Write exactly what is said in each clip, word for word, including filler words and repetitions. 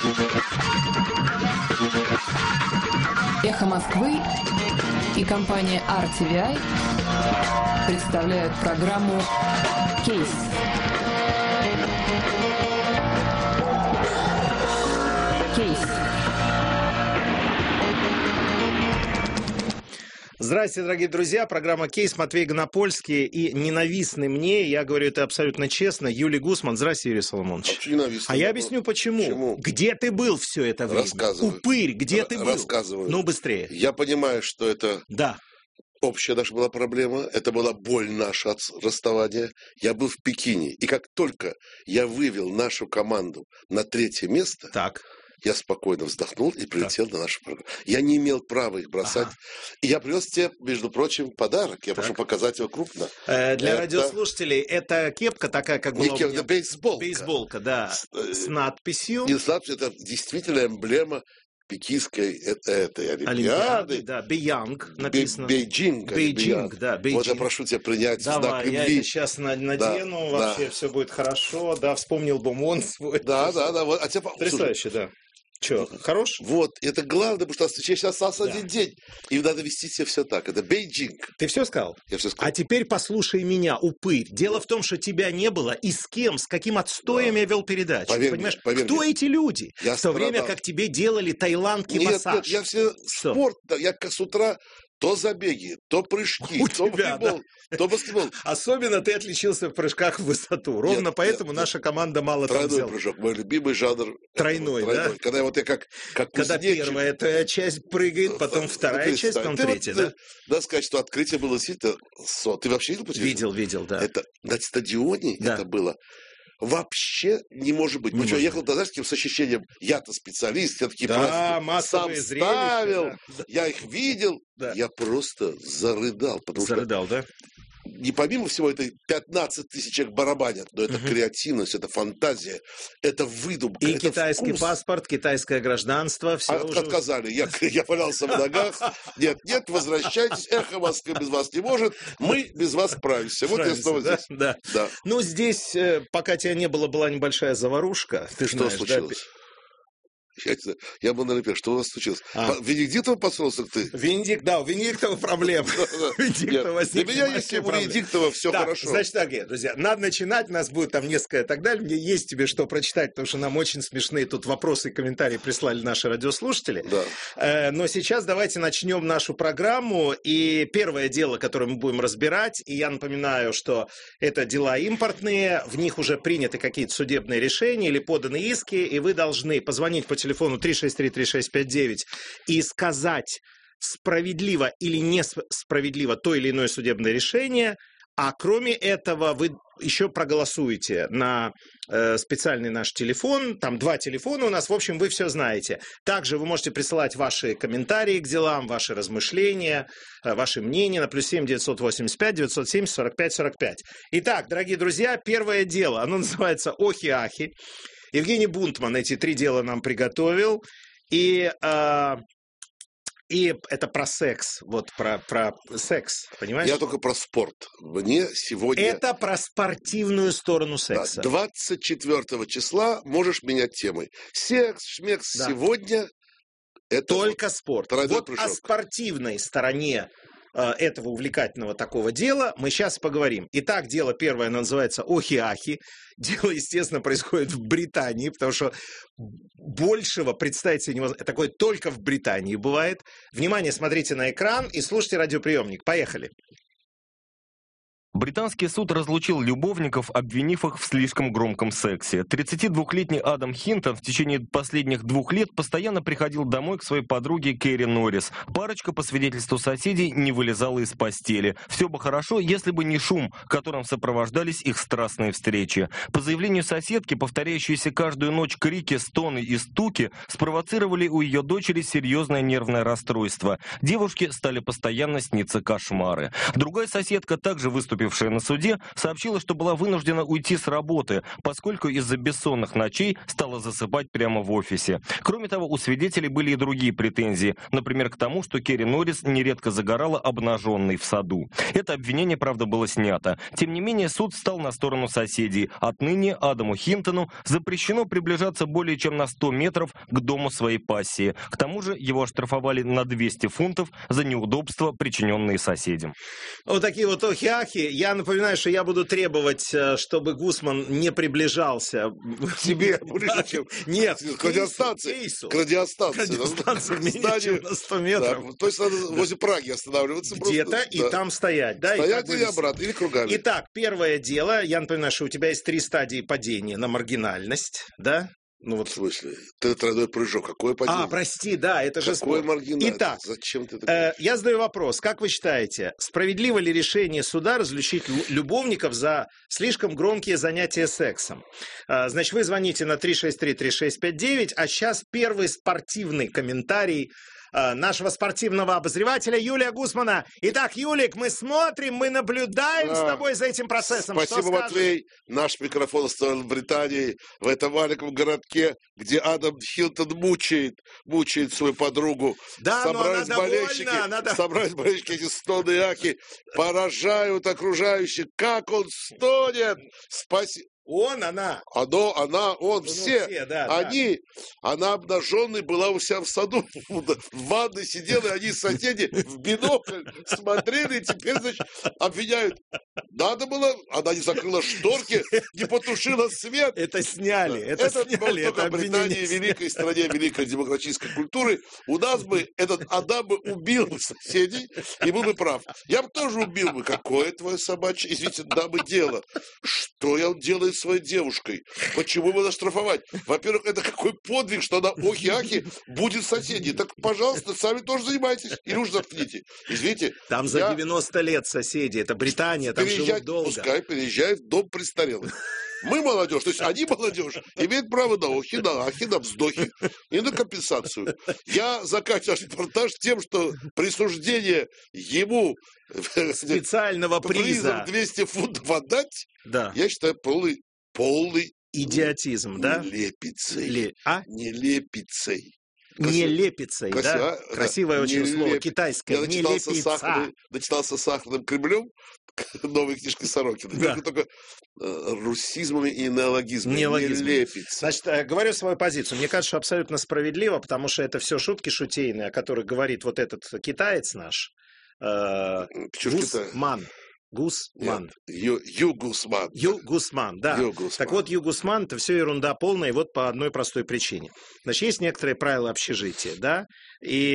Эхо Москвы и компания ар ти ви ай представляют программу «Кейс». «Кейс». Здравствуйте, дорогие друзья. Программа «Кейс», Матвей Гонопольский и ненавистный мне, я говорю это абсолютно честно, Юлий Гусман. Здравствуйте, Юрий Соломонович. А, а я объясню, почему. почему. Где ты был все это время? Рассказываю. Упырь, где Р- ты был? Рассказываю. Ну, быстрее. Я понимаю, что это да. общая наша была проблема, это была боль наша от расставания. Я был в Пекине, и как только я вывел нашу команду на третье место... Так. Я спокойно вздохнул и прилетел так. на нашу программу. Я не имел права их бросать. Ага. И я привез тебе, между прочим, подарок. Я так. прошу показать его крупно. Э, для это... радиослушателей это кепка такая, как была не кепка, у меня... это бейсболка. Бейсболка, да. С, с надписью. И с надписью, это действительно эмблема пекинской этой Олимпиады. Олимпиады, да, Бейянг написано. Бейджинг. Бейджинг, да, Бейджинг. Вот я прошу тебя принять Давай, знак любви. я это сейчас надену, да, вообще да. все будет хорошо. Да, вспомнил бы он свой. Да, да, да. Вот. А тебя... Потрясающе, да. Че, хорош? Вот, это главное, потому что сейчас остался да. один день. И надо вести себя все так. Это Бейджинг. Ты все сказал? Я все сказал. А теперь послушай меня, упырь. Дело в том, что тебя не было, и с кем, с каким отстоем да. я вел передачу. Поверь Понимаешь, мне, поверь кто мне. эти люди? Я в то страдал. время, как тебе делали тайландский нет, массаж. Нет, я все Что? спорт, я с утра то забеги, то прыжки, У то тебя, волейбол, да. то баскетбол. Особенно ты отличился в прыжках в высоту. Ровно нет, поэтому нет, наша команда мало тройной там взяла. Прыжок, мой любимый жанр. Тройной, тройной. да? Когда вот я как, как Когда кузнечик, первая твоя часть прыгает, потом вторая ну, часть, потом третья, вот, да? Надо сказать, что открытие было действительно... Ты вообще видел? Видел, видел, да. Это на стадионе да. это было... Вообще не может быть. Не Мы что, может. ехал туда, знаешь, с ощущением, я-то специалист, я такие да, праздники сам ставил, да. я их видел, да. я просто зарыдал. Потому зарыдал, что, да? Не помимо всего, это пятнадцать тысяч человек барабанят, но это угу. креативность, это фантазия, это выдумка, и это китайский вкус. Паспорт, китайское гражданство, все а, уже... Отказали, я, я валялся в ногах, нет, нет, возвращайтесь, эхо Москвы без вас не может, мы без вас справимся. Вот я снова да? здесь. Да. Да. Ну, здесь, пока тебя не было, была небольшая заварушка. Ты что знаешь, случилось? Да? Я, я был на Олимпиаде. Что у нас случилось? А. Венедиктова подсрался ты? Венедикт, да, у Венедиктова проблема. Для меня, если у Венедиктова все хорошо. Значит так, друзья, надо начинать. У нас будет там несколько и так далее. Мне есть тебе что прочитать, потому что нам очень смешные тут вопросы и комментарии прислали наши радиослушатели. Но сейчас давайте начнем нашу программу. И первое дело, которое мы будем разбирать, и я напоминаю, что это дела импортные, в них уже приняты какие-то судебные решения или поданы иски, и вы должны позвонить по телефону три шесть три три шесть пять девять и сказать, справедливо или несправедливо то или иное судебное решение, а кроме этого вы еще проголосуете на э, специальный наш телефон, там два телефона у нас, в общем, вы все знаете. Также вы можете присылать ваши комментарии к делам, ваши размышления, э, ваши мнения на плюс семь девятьсот восемьдесят пять девятьсот семьдесят сорок пять сорок пять. Итак, дорогие друзья, первое дело, оно называется «Охи-ахи». Евгений Бунтман эти три дела нам приготовил, и, э, и это про секс, вот про, про секс, понимаешь? Я только про спорт. Мне сегодня... Это про спортивную сторону секса. Да, двадцать четвёртого числа можешь менять темы. Секс, шмекс, да. Сегодня... Это только вот спорт. Вот прыжок. О спортивной стороне этого увлекательного такого дела мы сейчас поговорим. Итак, дело первое называется «Охи-ахи». Дело, естественно, происходит в Британии, потому что большего представить себе невозможно. Такое только в Британии бывает. Внимание, смотрите на экран и слушайте радиоприемник. Поехали. Британский суд разлучил любовников, обвинив их в слишком громком сексе. тридцатидвухлетний Адам Хинтон в течение последних двух лет постоянно приходил домой к своей подруге Кэрри Норрис. Парочка, по свидетельству соседей, не вылезала из постели. Все бы хорошо, если бы не шум, которым сопровождались их страстные встречи. По заявлению соседки, повторяющиеся каждую ночь крики, стоны и стуки спровоцировали у ее дочери серьезное нервное расстройство. Девушке стали постоянно сниться кошмары. Другая соседка, также выступившая выступившая на суде, сообщила, что была вынуждена уйти с работы, поскольку из-за бессонных ночей стала засыпать прямо в офисе. Кроме того, у свидетелей были и другие претензии, например, к тому, что Керри Норрис нередко загорала обнаженной в саду. Это обвинение, правда, было снято. Тем не менее, суд встал на сторону соседей. Отныне Адаму Хинтону запрещено приближаться более чем на сто метров к дому своей пассии. К тому же его оштрафовали на двести фунтов за неудобства, причиненные соседям. Вот такие вот охи-ахи. Я напоминаю, что я буду требовать, чтобы Гусман не приближался к себе ближе, чем... Нет, к радиостанции. К радиостанции. К радиостанции менее чем на сто метров. То есть надо возле Праги останавливаться. Где-то и там стоять. Стоять или обратно, или кругами. Итак, первое дело. Я напоминаю, что у тебя есть три стадии падения на маргинальность, да? Ну вот в смысле, ты тройной прыжок, какое падение? А, прости, да, это же какой маргинальность? Итак, зачем ты э, я задаю вопрос, как вы считаете, справедливо ли решение суда разлучить любовников за слишком громкие занятия сексом? Э, значит, вы звоните на три шесть три три шесть пять девять, а сейчас первый спортивный комментарий нашего спортивного обозревателя Юлия Гусмана. Итак, Юлик, мы смотрим, мы наблюдаем а, с тобой за этим процессом. Спасибо, Матвей. Наш микрофон стоял в Британии, в этом маленьком городке, где Адам Хинтон мучает, мучает свою подругу. Да, собрались но она болельщики, довольна, она... собрались болельщики, эти стоны и ахи, поражают окружающих. Как он стонет! Спасибо. Он, она. Оно, она, он, ну, все. все да, они, да. Она обнаженной была у себя в саду, в ванной сидела, и они соседи в бинокль смотрели, и теперь, значит, обвиняют. Надо было, она не закрыла шторки, не потушила свет. Это сняли, это, это сняли. Это в Британии, великой стране, великой демократической культуры, у нас бы этот Адам бы убил соседей, и был бы прав. Я бы тоже убил бы. Какое твое собачье, извините, дамы, дело? Что я делаю своей девушкой? Почему его оштрафовать? Во-первых, это какой подвиг, что она охи-ахи будет соседей. Так, пожалуйста, сами тоже занимайтесь. Или уж заткните. Извините. Там за я... девяносто лет соседи. Это Британия, там живут долго. Пускай переезжают в дом престарелых. Мы молодежь, то есть они молодежь, имеют право на охи, на ахи, на вздохи и на компенсацию. Я заканчиваю наш репортаж тем, что присуждение ему специального приза двести фунтов отдать, да. Я считаю полный, полный идиотизм, да? Нелепицей. Ле... А? Нелепицей. Не лепицей, Красиво, да? Да? Красивое очень не слово, леп... китайское. Я не начитался, лепица. Сахарным, начитался Сахарным Кремлем, новой книжкой Сорокина. Да. Только э, русизмами и неологизмами. Неологизм. Не лепится. Значит, э, говорю свою позицию. Мне кажется, что абсолютно справедливо, потому что это все шутки шутейные, о которых говорит вот этот китаец наш. Э, Гусман. Гусман. Ю, Ю Гусман. Ю Гусман, да. Ю Гусман. Так вот, Ю Гусман, это все ерунда полная, и вот по одной простой причине. Значит, есть некоторые правила общежития, да, и,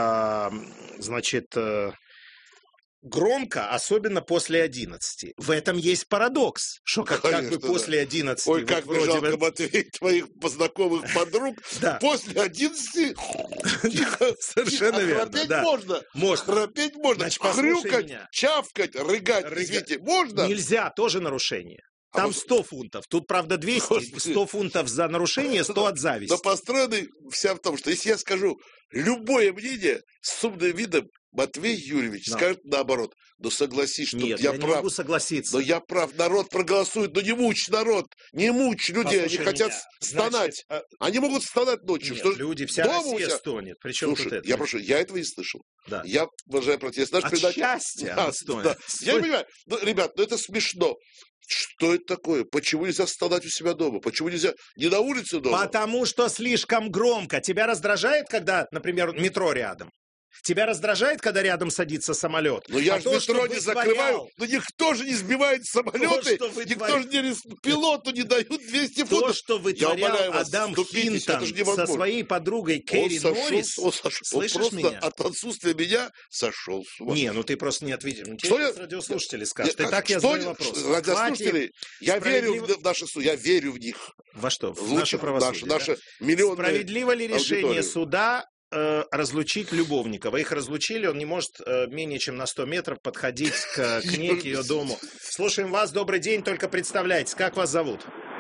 а, значит, громко, особенно после одиннадцати. В этом есть парадокс, что как, Конечно, как бы после одиннадцати... Ой, как бы жалко, бы... Матвей, твоих знакомых подруг. После одиннадцати... Совершенно верно. Храпеть можно. Можно. Храпеть можно. Хрюкать, чавкать, рыгать. Извините, можно? Нельзя, тоже нарушение. Там сто фунтов. Тут, правда, двести. сто фунтов за нарушение, сто от зависти. Но построена вся в том, что если я скажу любое мнение с умным видом, Матвей Юрьевич но. скажет наоборот. Но согласись, что Нет, я, я прав. не могу согласиться. Но я прав. Народ проголосует. Но не мучь народ. Не мучь людей. Послушай, они хотят меня. стонать. Значит, они могут стонать ночью. Нет, что люди, вся Россия себя... стонет. Причем Слушай, тут это? я прошу, я этого не слышал. Да. Я уважаю протест. Наш От предатель... счастья да, да. Я не понимаю. Ну, ребят, ну это смешно. Что это такое? Почему нельзя стонать у себя дома? Почему нельзя не на улице дома? Потому что слишком громко. Тебя раздражает, когда, например, метро рядом? Тебя раздражает, когда рядом садится самолет? Ну я а же то, метро не закрываю. Но никто же не сбивает самолеты. То, никто же не пилоту не дают двести фунтов. То, что вытворял Адам Хинтон со своей подругой Керри Норрис. Он, сошел, он просто меня? От отсутствия меня сошел с ума. Не, ну ты просто не ответил. Ну, что я... радиослушатели скажут. Я, и так я что... задаю вопрос. Радиослушатели, я верю в наши суды, я верю в них. Во что? В, в наше правосудие. Наше, да? наше миллионное Справедливо ли решение аудиторию? суда разлучить любовников? Их разлучили, он не может менее чем на сто метров подходить к, к ней, к ее дому. Слушаем вас, добрый день, только представляйтесь, как вас зовут?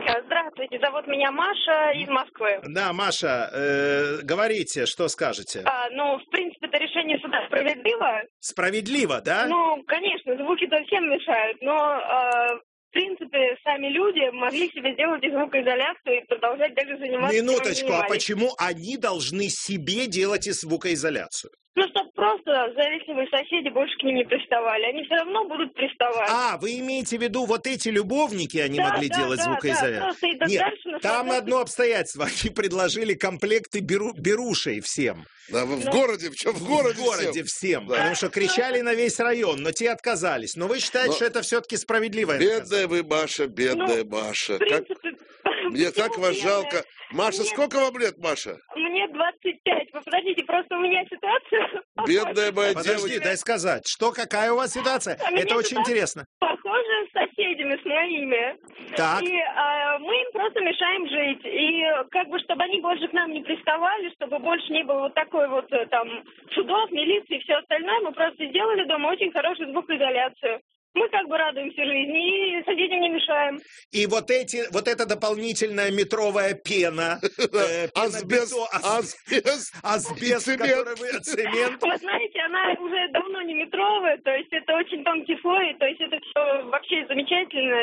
Здравствуйте, зовут меня Маша из Москвы. Да, Маша, э, говорите, что скажете? А, ну, в принципе, это решение суда справедливо. Справедливо, да? Ну, конечно, звуки-то всем мешают, но... Э, в принципе, сами люди могли себе сделать и звукоизоляцию и продолжать даже заниматься... Минуточку, а почему они должны себе делать и звукоизоляцию? Ну, чтобы просто завистливые соседи больше к ним не приставали. Они все равно будут приставать. А, вы имеете в виду, вот эти любовники, они да, могли да, делать да, звукоизоляцию? Да, Нет, дальше там одно обстоятельство. Они предложили комплекты беру, берушей всем. Да, в ну, городе, причем в городе В городе всем, всем да. Потому что кричали на весь район, но те отказались. Но вы считаете, но... что это все-таки справедливо? Бедная вы, Маша, бедная ну, Маша. В принципе, как... Мне так вас жалко. Маша, мне... сколько вам лет, Маша? Мне двадцать пять. Вы подождите, просто у меня ситуация... Бедная моя Подожди, девочка. дай сказать, что, какая у вас ситуация? А это очень интересно. Похоже с соседями, с моими. Так. И а, мы им просто мешаем жить. И как бы, чтобы они больше к нам не приставали, чтобы больше не было вот такой вот там судов, милиции и все остальное, мы просто сделали дома очень хорошую звукоизоляцию. Мы как бы радуемся жизни и соседям не мешаем. И вот эти, вот эта дополнительная метровая пена, э, асбест, асбест, асбест, который вы, цемент. Вы знаете, она уже давно не метровая, то есть это очень тонкий слой, то есть это все вообще замечательно,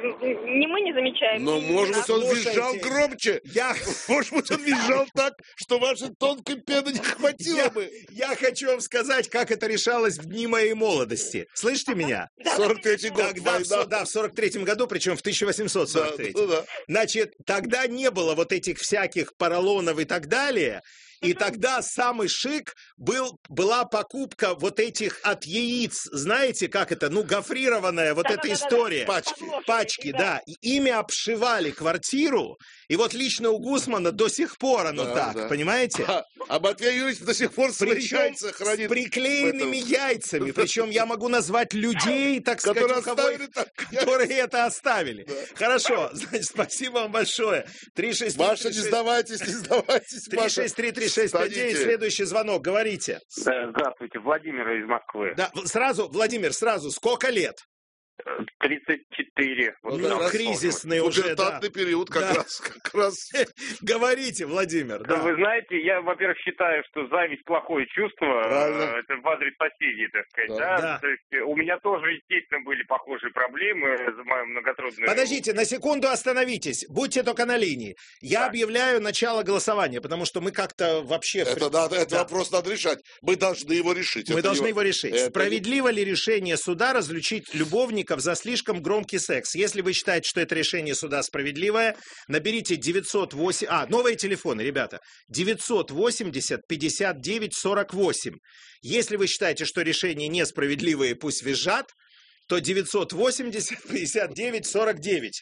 и не мы не замечаем. Но, может быть, он визжал громче. Я... Может быть, он визжал так, что вашей тонкой пены не хватило бы. Я хочу вам сказать, как это решалось в дни моей молодости. Слышите меня? сорок третий год. Тогда, в, да, в сорок третьем году, причем в тысяча восемьсот сорок третьем. Да, да. Значит, тогда не было вот этих всяких поролонов и так далее. И тогда самый шик был, была покупка вот этих от яиц, знаете, как это, ну, гофрированная вот да, эта да, история. Да, да. Пачки, пачки, да. да. И ими обшивали квартиру, и вот лично у Гусмана до сих пор оно да, так, да. понимаете? А, а Матвей Юрьевич до сих пор свои причем яйца хранит. С приклеенными яйцами, причем я могу назвать людей, так сказать, у кого, которые это оставили. Да. Хорошо, значит, спасибо вам большое. три шесть три, Маша, не сдавайтесь, не сдавайтесь, три шесть три три шесть пять девять, следующий звонок, говорите. Здравствуйте, Владимир из Москвы. Да, сразу, Владимир, сразу, сколько лет? тридцать четыре. Вот ну, ну, кризисный уже, пубертатный да. период как да. раз. Как раз. Говорите, Владимир. Да. Вы знаете, я, во-первых, считаю, что зависть плохое чувство. Правильно. Это в адрес соседей, так сказать. Да. Да? Да. То есть у меня тоже, естественно, были похожие проблемы за мою многотрудную... Подождите, на секунду остановитесь. Будьте только на линии. Я да. объявляю начало голосования, потому что мы как-то вообще... Это, надо, это да. вопрос надо решать. Мы должны его решить. Мы это должны его, его решить. Это... Справедливо ли решение суда разлучить любовников за слишком громкий секс? Если вы считаете, что это решение суда справедливое, наберите девятьсот восемь... А, новые телефоны, ребята. девятьсот восемьдесят пятьдесят девять сорок восемь. Если вы считаете, что решение несправедливое, пусть визжат, то девятьсот восемьдесят пятьдесят девять сорок девять.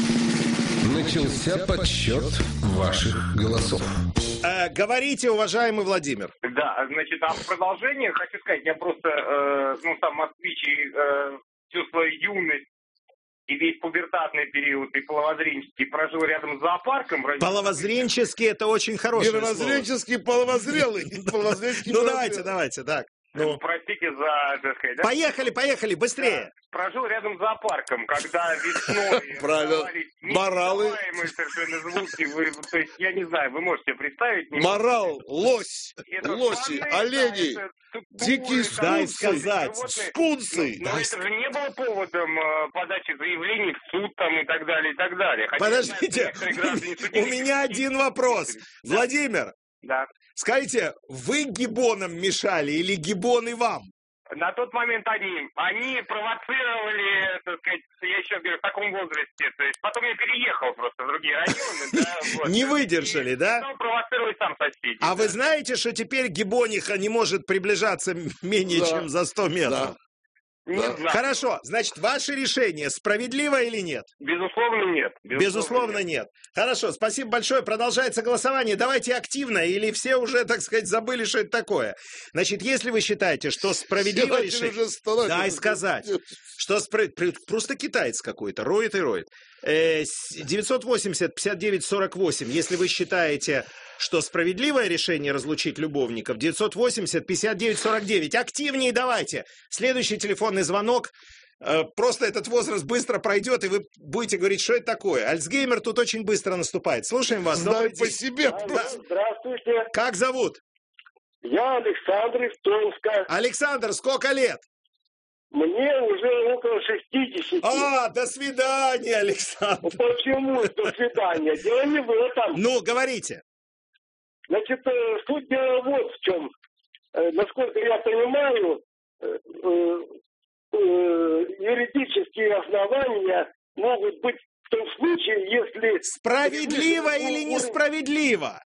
Начался подсчет ваших голосов. Э, говорите, уважаемый Владимир. Да, значит, а в продолжение хочу сказать, я просто, э, ну, сам москвич и э, всю свою юность и весь пубертатный период, и половозренческий прожил рядом с зоопарком. Половозренческий — это очень хорошее слово. Мировозренческий, половозрелый. Ну, давайте, давайте, так. Ну, простите за, так сказать, да? Поехали, поехали, быстрее. Прожил рядом с зоопарком, когда весной раздавались моралы, совершенно звуки. Вы, то есть, я не знаю, вы можете представить? Морал, лось, это лоси, слоны, олени, да, дикие скунсы, скунсы. Но да. это же не было поводом э, подачи заявлений в суд там, и так далее, и так далее. Хотя, подождите, у меня один вопрос. Да. Владимир, да. скажите, вы гиббонам мешали или гиббоны вам? На тот момент они, они провоцировали, так сказать, я еще говорю, в таком возрасте, то есть потом я переехал просто в другие районы, да, вот. Не выдержали, да? Ну, провоцировали сам соседи. А вы знаете, что теперь гиббониха не может приближаться менее чем за сто метров? Не знаю. Хорошо, значит, ваше решение справедливо или нет? Безусловно, нет. Безусловно, Безусловно нет. нет. Хорошо, спасибо большое. Продолжается голосование. Давайте активно, или все уже, так сказать, забыли, что это такое. Значит, если вы считаете, что справедливо решение... Дай сказать. Что спро... Просто китаец какой-то, роет и роет. девятьсот восемьдесят пятьдесят девять сорок восемь. Если вы считаете, что справедливое решение разлучить любовников, девятьсот восемьдесят пятьдесят девять сорок девять. Активнее давайте. Следующий телефонный звонок. Просто этот возраст быстро пройдет, и вы будете говорить, что это такое. Альцгеймер тут очень быстро наступает. Слушаем вас. Знаю по себе. Да, здравствуйте. Как зовут? Я Александр из Томска. Александр, сколько лет? Мне уже около шестидесяти. А, до свидания, Александр. Почему до свидания? Дело не в этом. Ну, говорите. Значит, суть дела вот в чем. Насколько я понимаю, юридические основания могут быть в том случае, если... Справедливо или несправедливо?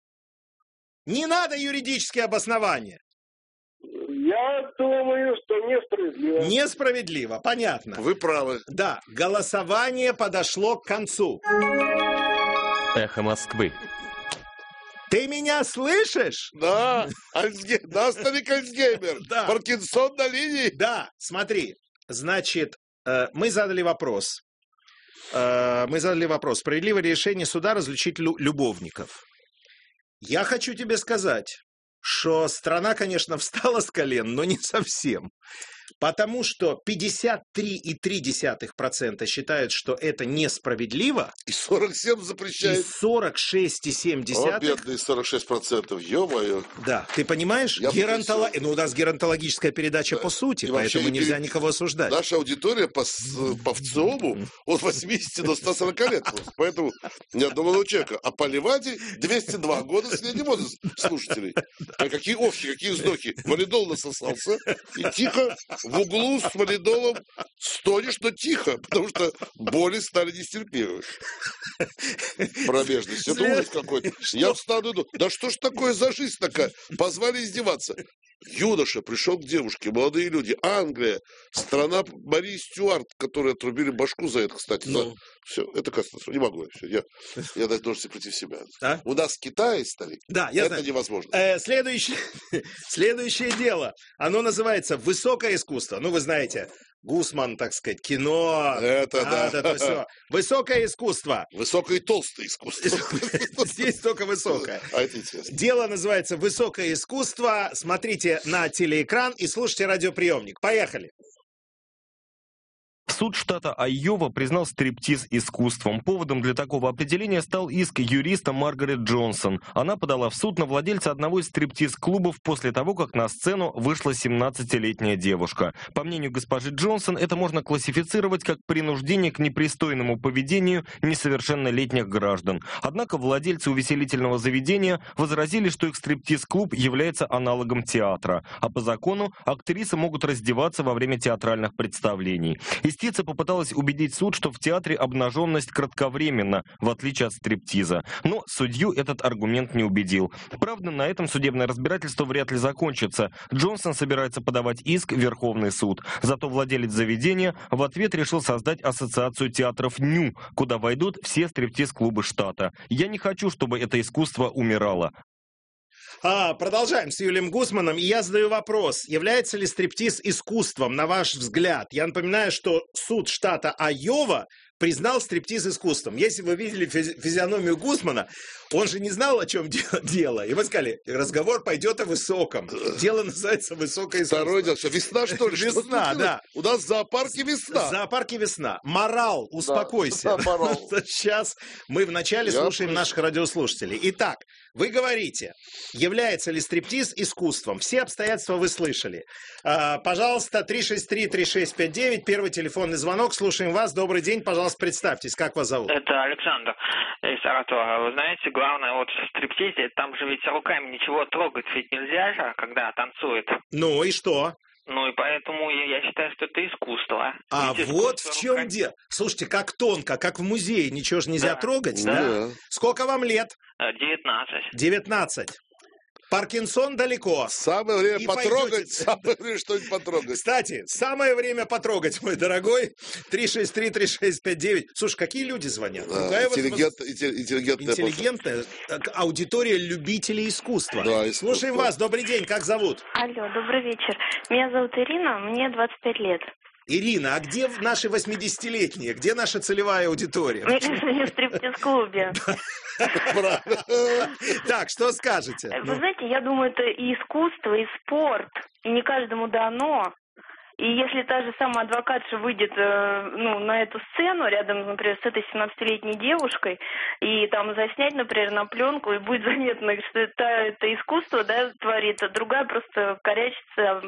Не надо юридические обоснования. Я думаю, что несправедливо. Несправедливо, понятно. Вы правы. Да, голосование подошло к концу. Эхо Москвы. Ты меня слышишь? Да, Альцге... да, старик Альцгеймер. Да. Паркинсон на линии. Да, смотри. Значит, э, мы задали вопрос. Э, мы задали вопрос. Справедливое решение суда разлучить лю- любовников. Я хочу тебе сказать, что страна, конечно, встала с колен, но не совсем. Потому что пятьдесят три и три десятых процента считают, что это несправедливо. И сорок семь И запрещает. сорок шесть и семь О, десятых. бедные сорок шесть процентов. Ё-моё. Да, ты понимаешь? Я Геронтоло... попросил. Ну, у нас геронтологическая передача Да. по сути, И вообще поэтому не нельзя пере- никого осуждать. Наша аудитория по, с- по ВЦИОМу от восьмидесяти до ста сорока лет. просто. Поэтому ни одного человека. А по Леваде двести два года средний возраст слушателей. А какие охи, какие вздохи. Валидол насосался. И тихо в углу с валидолом стонешь, но тихо. Потому что боли стали нестерпимыми. Пробежность. Это ужас какой-то. Я встану и думаю, да что ж такое за жизнь такая? Позвали издеваться. Юноша пришел к девушке, молодые люди, Англия, страна Марии Стюарт, которые отрубили башку за это, кстати. Ну. За... Все, это катастрофа. Не могу я. Все. Я, я даже должен против себя. А? У нас Китай, старик, Да, я это знаю. невозможно. Э, следующее, следующее дело. Оно называется «Высокое искусство». Ну, вы знаете, Гусман, так сказать, кино. Это да. вот это всё. Высокое искусство. Высокое и толстое искусство. Здесь только высокое. А это интересно. Дело называется «Высокое искусство». Смотрите на телеэкран и слушайте радиоприемник. Поехали. Суд штата Айова признал стриптиз искусством. Поводом для такого определения стал иск юриста Маргарет Джонсон. Она подала в суд на владельца одного из стриптиз-клубов после того, как на сцену вышла семнадцатилетняя девушка. По мнению госпожи Джонсон, это можно классифицировать как принуждение к непристойному поведению несовершеннолетних граждан. Однако владельцы увеселительного заведения возразили, что их стриптиз-клуб является аналогом театра, а по закону актрисы могут раздеваться во время театральных представлений. Истица попыталась убедить суд, что в театре обнаженность кратковременна, в отличие от стриптиза. Но судью этот аргумент не убедил. Правда, на этом судебное разбирательство вряд ли закончится. Джонсон собирается подавать иск в Верховный суд. Зато владелец заведения в ответ решил создать ассоциацию театров «Ню», куда войдут все стриптиз-клубы штата. «Я не хочу, чтобы это искусство умирало». А, продолжаем с Юлием Гусманом. И я задаю вопрос. Является ли стриптиз искусством, на ваш взгляд? Я напоминаю, что суд штата Айова признал стриптиз искусством. Если вы видели физи- физиономию Гусмана, он же не знал, о чем де- дело. И вы сказали, разговор пойдет о высоком. Дело называется «Высокое искусство». Второе дело, что весна, что ли? Что Весна, случилось? да. У нас в зоопарке весна. В зоопарке весна. Морал, успокойся. да, морал. Сейчас мы вначале Я слушаем слышу. наших радиослушателей. Итак, вы говорите, является ли стриптиз искусством? Все обстоятельства вы слышали. А, пожалуйста, три шесть три три шесть пять девять, первый телефонный звонок. Слушаем вас. Добрый день. Пожалуйста, представьтесь. Как вас зовут? Это Александр из Саратова. Вы знаете, главное вот в стриптизе, там же ведь руками ничего трогать ведь нельзя же, когда танцует. Ну и что? Ну и поэтому я, я считаю, что это искусство. А Ведь вот искусство в чем руками. дело. Слушайте, как тонко, как в музее. Ничего же нельзя Да. трогать, Да. да? Сколько вам лет? Э, девятнадцать. девятнадцать. Паркинсон далеко. Самое время И потрогать, пойдете. самое время что-нибудь потрогать. Кстати, самое время потрогать, мой дорогой. три шесть три три шесть пять девять. Слушай, какие люди звонят? Да, Какая вот интеллигент, интелли- интеллигентная просто. интеллигентная э, аудитория любителей искусства. Да, искусство. Слушаем вас. Добрый день. Как зовут? Алло, добрый вечер. Меня зовут Ирина, мне двадцать пять лет. Ирина, а где наши восьмидесятилетние? Где наша целевая аудитория? Мы в стриптиз-клубе. Так, что скажете? Вы знаете, я думаю, это и искусство, и спорт. И не каждому дано. И если та же самая адвокатша выйдет э, ну, на эту сцену рядом, например, с этой семнадцатилетней девушкой, и там заснять, например, на пленку, и будет заметно, что это, это искусство, да, творится, другая просто корячится.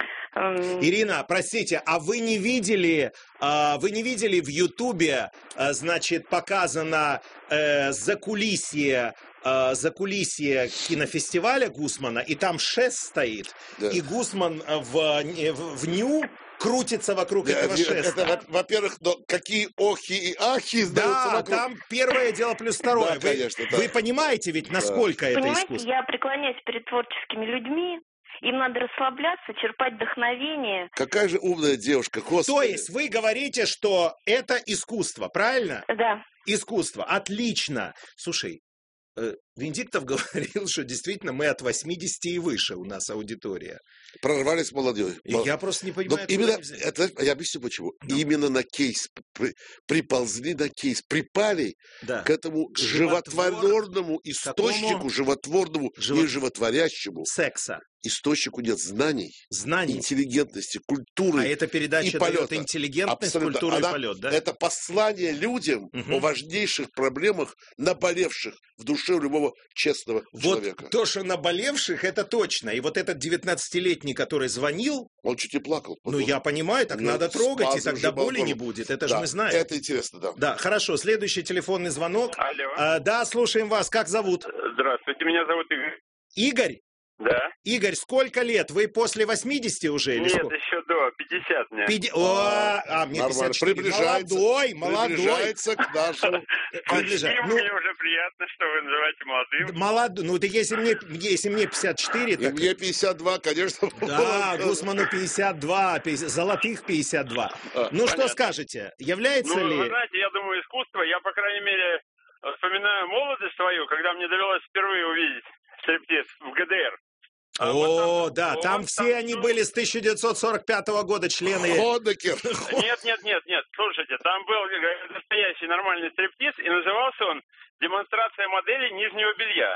Э, Ирина, простите, а вы не видели, э, вы не видели в Ютубе, э, значит, показано э, закулисье, э, закулисье кинофестиваля Гусмана, и там шест стоит, да. И Гусман в, в, в ню крутится вокруг да, этого шеста. Это, во-первых, но какие охи и ахи сдаются да, вокруг. Там первое дело плюс второе. Да, конечно, вы, да. вы понимаете ведь, насколько да. это Понимаете, искусство? Я преклоняюсь перед творческими людьми. Им надо расслабляться, черпать вдохновение. Какая же умная девушка, господи. То есть вы говорите, что это искусство, правильно? Да. Искусство, отлично. Слушай, Венедиктов говорил, что действительно мы от восьмидесяти и выше у нас аудитория. Прорвались молодежь. Я просто не понимаю, именно это, я объясню почему. Но. Именно на кейс при, приползли на кейс, припали да. к этому Животвор... животворному источнику, Какому? животворному Живот... и животворящему. Секса. Источнику нет знаний, знаний, интеллигентности, культуры. А эта передача и полета. Дает интеллигентность, Абсолютно. Культуру Она, и полет, да? Это послание людям угу. о важнейших проблемах, наболевших в душе у любого честного вот человека. То, что наболевших, это точно. И вот этот девятнадцатилетний, который звонил... Он чуть не плакал. Ну, я понимаю, так надо трогать, и тогда боли не будет. Это да, же мы знаем. Это интересно, да. Да, хорошо. Следующий телефонный звонок. Алло. А, да, слушаем вас. Как зовут? Здравствуйте, меня зовут Игорь. Игорь? Да. Игорь, сколько лет? Вы после восьмидесяти уже? Или Нет, сколько? еще до, пятьдесят мне. Пяти... О, а, мне пятьдесят четыре. Приближается, молодой, молодой. Приближается к нашему... Приближается. Ну, мне уже приятно, что вы называете молодым. Молодой. Ну, ты если мне, если мне пятьдесят четыре, так... И мне пятьдесят два, конечно. Да, Гусману пятьдесят два, пятьдесят, золотых пятьдесят два. А, ну, понятно. Что скажете? Является ну, ли... вы знаете, я думаю, искусство, я, по крайней мере, вспоминаю молодость свою, когда мне довелось впервые увидеть стриптиз в ГДР. А О, вот там, да, вот там все там, они ну... были с тысяча девятьсот сорок пятого года члены... Ходокер. Нет, нет, нет, нет, слушайте, там был настоящий нормальный стриптиз, и назывался он «Демонстрация модели нижнего белья».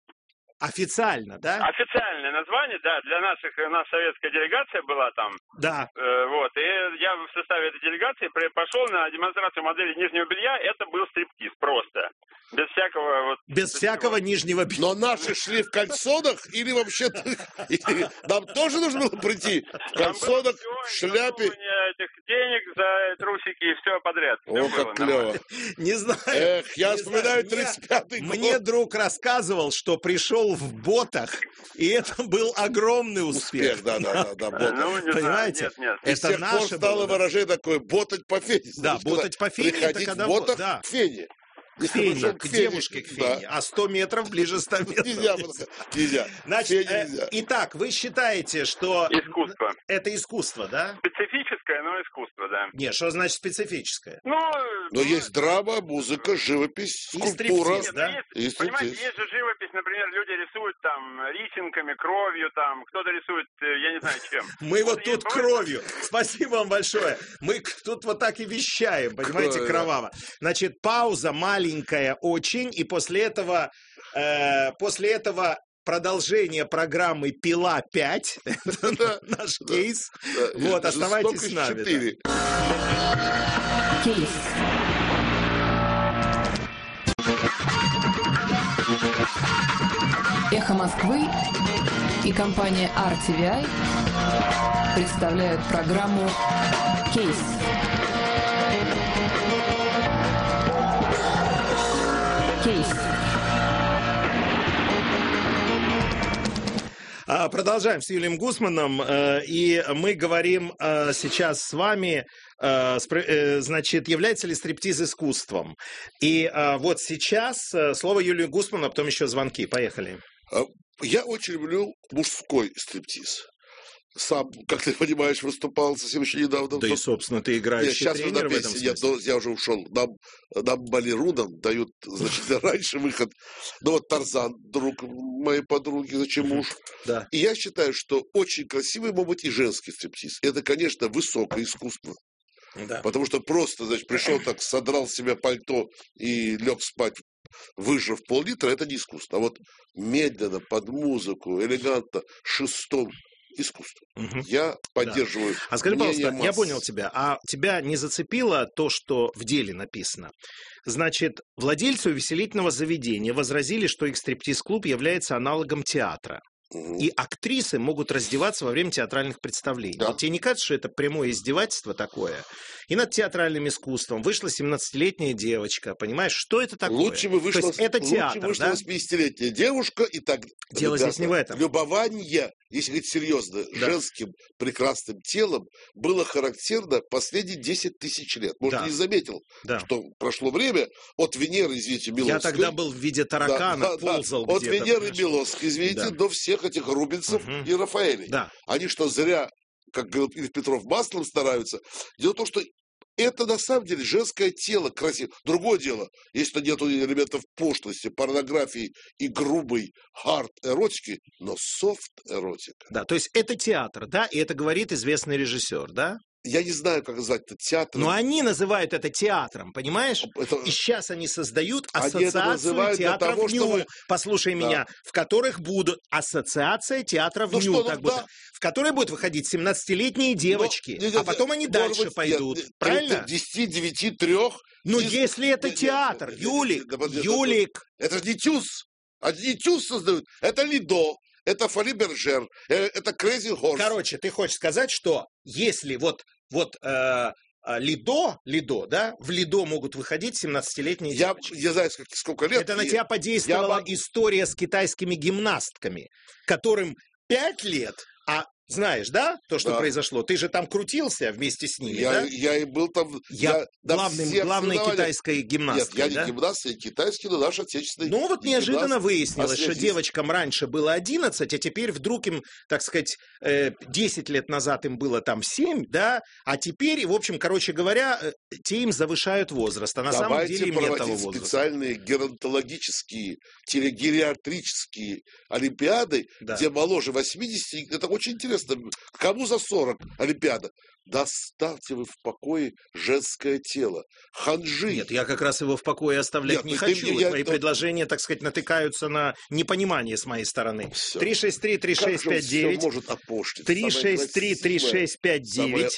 Официально, да? Официальное название, да, для наших, у нас советская делегация была там. Да. Э, вот, и я в составе этой делегации пошел на демонстрацию модели нижнего белья, это был стриптиз просто. Без всякого... Вот, без всякого нижнего белья. Но наши шли в кальсонах или вообще... Нам тоже нужно было прийти в кальсонах, в шляпе. Этих денег за трусики и все подряд. О, как клево. Не знаю. Эх, я вспоминаю тридцать пятый год. Мне друг рассказывал, что пришел в ботах, и это был огромный успех. Успех, да, да, да, да. Ну, не понимаете? Нет, нет. Это и с тех пор стало выражение такое «ботать по фене». Да, ботать по фене. Приходить в ботах к фене. К фене, к девушке к фене, да. А сто метров ближе ста метров. Нельзя, нельзя. Значит, э, нельзя. Итак, вы считаете, что... Искусство. Это искусство, да? Специфическое, но искусство, да. Нет, что значит специфическое? Ну... Но ну, есть драма, музыка, живопись, и скульптура. Стриптиз, да? И есть, понимаете, есть же живопись, например, люди рисуют там рисунками, кровью, там, кто-то рисует, я не знаю, чем. Мы вот тут кровью. Спасибо вам большое. Мы тут вот так и вещаем, понимаете, кроваво. Значит, пауза маленькая очень, и после этого, э, после этого продолжение программы «Пила пять». Наш кейс. Вот, оставайтесь с нами. Кейс. Эхо Москвы и компания ар ти ви ай представляют программу «Кейс». Кейс. Продолжаем с Юлием Гусманом, и мы говорим сейчас с вами, значит, является ли стриптиз искусством. И вот сейчас слово Юлию Гусману, а потом еще звонки. Поехали. Я очень люблю мужской стриптиз. Сам, как ты понимаешь, выступал совсем еще недавно. Да и, собственно, ты играющий Нет, тренер в этом смысле. Нет, но я уже ушел. Нам, нам балерунам дают, значит, раньше выход. Ну вот Тарзан, друг моей подруги, зачем муж. Да. И я считаю, что очень красивый может быть и женский стриптиз. Это, конечно, высокое искусство. Да. Потому что просто, значит, пришел так, содрал с себя пальто и лег спать, выжав пол-литра, это не искусство. А вот медленно, под музыку, элегантно, шестом, искусство. Угу. Я поддерживаю. Да. А скажи, пожалуйста, масс. я понял тебя, а тебя не зацепило то, что в деле написано? Значит, владельцы увеселительного заведения возразили, что их стриптиз-клуб является аналогом театра. И актрисы могут раздеваться во время театральных представлений. Да. Вот тебе не кажется, что это прямое издевательство такое? И над театральным искусством вышла семнадцатилетняя девочка, понимаешь, что это такое? Лучше бы вышла, То есть это театр, лучше вышла да? восьмидесятилетняя девушка, и так... Дело ребята, здесь не в этом. Любование, если говорить серьезно, да. женским прекрасным телом было характерно последние десять тысяч лет. Может, да. не заметил, да. что прошло время от Венеры, извините, Милосской. Я тогда был в виде таракана, да, ползал да, где-то. От Венеры Милосской, извините, да. до всех этих Рубенсов угу. и Рафаэлей. Да. Они что, зря, как говорил Ильф Петров, маслом стараются? Дело в том, что это на самом деле женское тело красиво. Другое дело, если нет элементов пошлости, порнографии и грубой хард-эротики, но софт-эротика. Да, то есть это театр, да, и это говорит известный режиссер, да? Я не знаю, как назвать это театром. Но они называют это театром, понимаешь? Это... И сейчас они создают ассоциацию театров того, ню. Вы... Послушай да. меня, в которых будут ассоциация театров ну, ню, что, ну, так да. будто, в которой будут выходить семнадцатилетние девочки, но, а потом они дальше быть, пойдут. Нет, правильно? десять, девять, три. Ну, из... если это нет, театр, нет, Юлик, нет, нет, Юлик. Это же не ТЮЗ. Они ТЮЗ создают. Это Лидо. Это Фоли Бержер, это Crazy Horse. Короче, ты хочешь сказать, что если вот, вот э, Лидо, Лидо, да, в Лидо могут выходить семнадцатилетние я, девочки. Я знаю, сколько лет. Это на тебя подействовала я... история с китайскими гимнастками, которым пять лет, а знаешь, да, то, что да. произошло? Ты же там крутился вместе с ними, я, да? Я и был там... Я, я главным, главной китайской гимнасткой, Нет, я да? не гимнаст, я китайский, но наш отечественный. Ну вот неожиданно гимнаст, выяснилось, что девочкам раньше было одиннадцать, а теперь вдруг им, так сказать, десять лет назад им было там семь, да? А теперь, в общем, короче говоря, те им завышают возраст, а на Давайте самом деле им нет того возраста. Специальные геронтологические, телегериатрические олимпиады, да. где моложе восьмидесяти, это очень интересно. Кому за сорок Олимпиада? Да оставьте вы в покое женское тело. Ханжи. Нет, я как раз его в покое оставлять Нет, не хочу. Мне, Твои я... предложения, так сказать, натыкаются на непонимание с моей стороны. три шесть три три шесть пять девять. Может опошлить. три шесть три три шесть пять девять.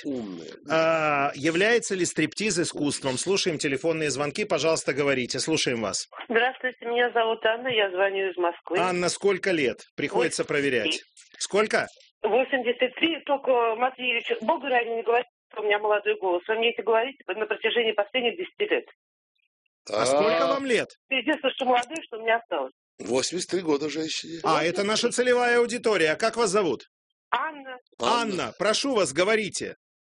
А, является ли стриптиз искусством? Слушаем телефонные звонки. Пожалуйста, говорите. Слушаем вас. Здравствуйте, меня зовут Анна, я звоню из Москвы. Анна, сколько лет? Приходится проверять. Сколько? восемьдесят три, только, Матвеевич, Богу ради не говорите, что у меня молодой голос. Вы мне это говорите на протяжении последних десяти лет. А, а сколько вам лет? Единственное, что молодой, что у меня осталось. восемьдесят три года женщине. А, это наша целевая аудитория. А как вас зовут? Анна. Анна, Анна прошу вас, говорите.